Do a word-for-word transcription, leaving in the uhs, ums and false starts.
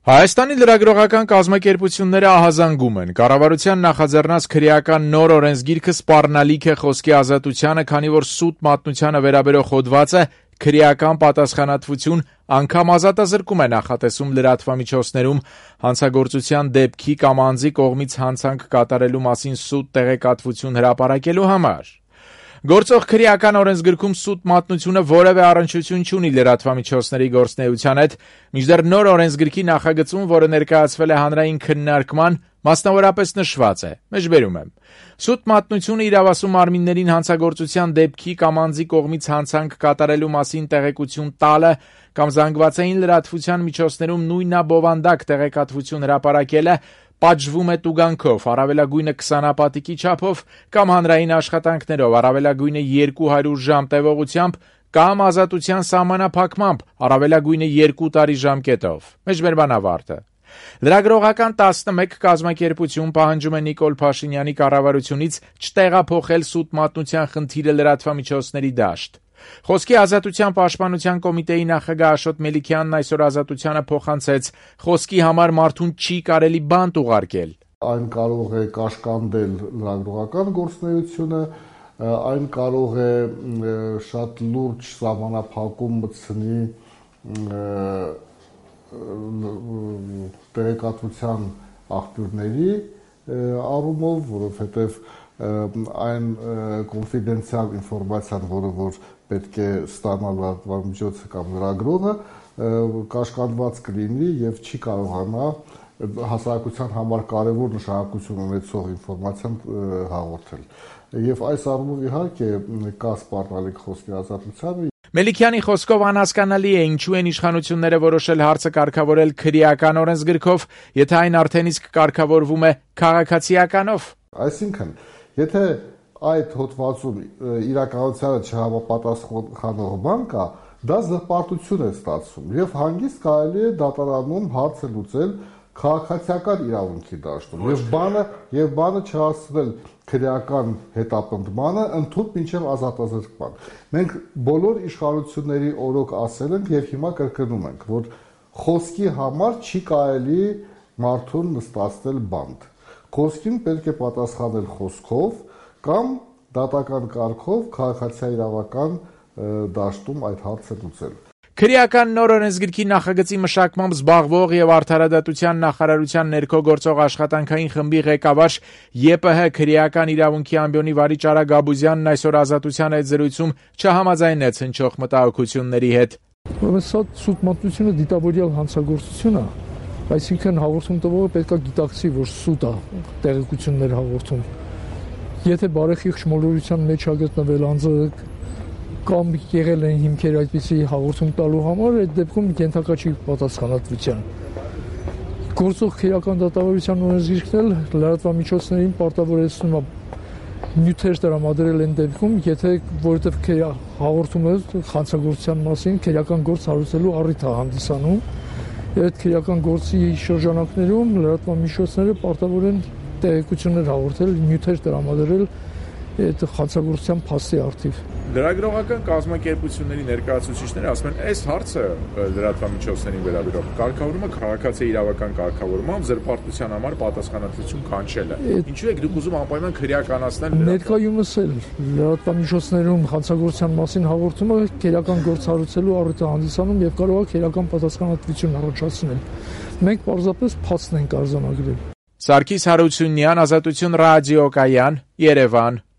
Հայաստանի լրագրողական կազմակերպությունները ահազանգում են։ Կառավարության նախաձեռնած քրեական նոր օրենսգիրքը սպառնալիք է խոսքի ազատությանը, քանի որ սուտ մատնությանը վերաբերող հոդվածը քրեական պատասխանատվություն անգամ ազատազրկում է նախատեսում լրատվամիջոցներում հանցագործության դեպքի կամ անձի կողմից հանցանք կատարելու մասին սուտ տեղեկատվություն հրապարակելու համար։ Գործող քրեական օրենսգրքում սուտ մատնությունը որևէ առնչություն չունի լրատվամիջոցների գործունեության հետ, մինչդեռ նոր օրենսգրքի նախագծում, որը ներկայացվել է հանրային քննարկման, մասնավորապես նշված է. Մեջբերում եմ. Սուտ մատնությունը իրավասու մարմիններին հանցագործության դեպքի կամ անձի կողմից հանցանք կատարելու մասին տեղեկություն տալը կամ զանգվածային լրատվության միջոցներում նույնաբովանդակ տեղեկատվություն հրապարակելը պատժվում է տուգանքով, առավելագույնը քսանապատիկի չափով կամ հանրային աշխատանքներով, առավելագույնը երկու հարյուր ժամ տևողությամբ կամ ազատության սահմանափակմամբ, առավելագույնը երկու տարի ժամկետով։ Մեջբերման ավարտը։ Լրագրողական տասնմեկ կազմակերպություն պահանջում է Նիկոլ Փաշինյանի կառավարությունից չտեղափոխել սուտ մատնության խնդիրը լրատվամիջոցների դաշտ։ Խոսքի ազատության պաշտպանության կոմիտեի նախագահ Աշոտ Մելիքյանն այսօր Ազատությանը փոխանցեց. խոսքի համար մարդուն չի կարելի բանտ ուղարկել։ Այն կարող է կաշկանդել լրագրողական գործունեությունը, այն կարող է շատ լուրջ սահմանափակում մտցնի տեղեկատվության աղբյուրների առումով, որովհետև այն կոնֆիդենցիալ ինֆորմացիան, որը որ պետք է ստանալ լրատվամիջոցը կամ լրագրողը, կաշկանդված կլինի եւ չի կարողանա հասարակության համար կարևոր նշանակություն ունեցող ինֆորմացիան հաղորդել։ Եվ այս առումով իհարկե կա սպառնալիք խոսքի ազատությանը։ Մելիքյանի խոսքով անհասկանալի է ինչու են իշխանությունները որոշել հարցը կարգավորել քրեական օրենսգրքով, եթե այն արդեն իսկ կարգավորվում է քաղաքացիականով։ Այսինքն, եթե այդ հոդվածում իրականությանը չհամապատասխանող բան կա, դա զրպարտություն է ստացվում եւ հանգիստ կարելի է դատարանում հարցը լուծել քաղաքացիական իրավունքի դաշտում եւ բանը եւ բանը չհասցնել քրեական հետապնդմանը ընդհանուր մինչեւ ազատազրկման։ Մենք բոլոր իշխանությունների օրոք ասել ենք եւ հիմա կրկնում ենք, որ խոսքի համար չի կարելի մարդուն նստացնել բանտ։ Խոսքին պետք է պատասխանել խոսքով կամ դատական կարգով քաղաքացիական դաշտում այդ հարցը լուծել։ Քրեական նոր օրենսգրքի նախագծի մշակմամբ զբաղվող եւ արդարադատության նախարարության ներքո գործող աշխատանքային խմբի ղեկավար ԵՊՀ քրեական իրավունքի ամբիոնի վարիչ Արա Գաբուզյանն այսօր Ազատության այդ զրույցում չհամաձայնեց հնչող մտահոգությունների հետ։ Սա սուտ մատնությունը դիտավորյալ հանցագործություն է, այսինքն հաղորդում տվողը պետք է գիտակցի, որ սուտ է տեղեկություններ հաղորդում։ Եթե բարեխիղճ մոլորության մեջ է գտնվել անձը կամ եղել են հիմքեր այդպիսի հաղորդում տալու համար, այդ դեպքում ենթակա չի պատասխանատվության։ Գործող քրեական դատավարության օրենսգիրքն էլ լրատվամիջոցներին պարտավորեցնում է նյութեր տրամադրել են դեպքում, եթե որովհետև հաղորդումը հանցագործության մասին քրեական գործ հարուցելու առիթ է հանդիսանում, եւ այդ քրեական գործի շրջանակներում լրատվամիջոցները պարտավոր են տեղեկություններ հաղորդել, նյութեր տրամադրել այդ հանցագործության փաստի առթիվ։ Լրագրողական կազմակերպությունների ներկայացուցիչները ասում են, այս հարցը լրատվամիջոցներին վերաբերող կարգավորումը քաղաքացի իրավական կարգավորումով զրպարտության համար պատասխանատվություն կանչելը։ Ինչու եք դուք ուզում անպայման քրեականացնել։ Ներկայումս էլ լրատվամիջոցներում հանցագործության մասին հաղորդումը քրեական գործ հարուցելու առիթ է հանդիսանում եւ կարող է քրեական պատասխանատվություն առաջացնել։ Մենք պարզապես փաստն ենք արձանագրել։ Սարգիս Հարությունյան, Ազատություն ռադիոկայան, Երևան։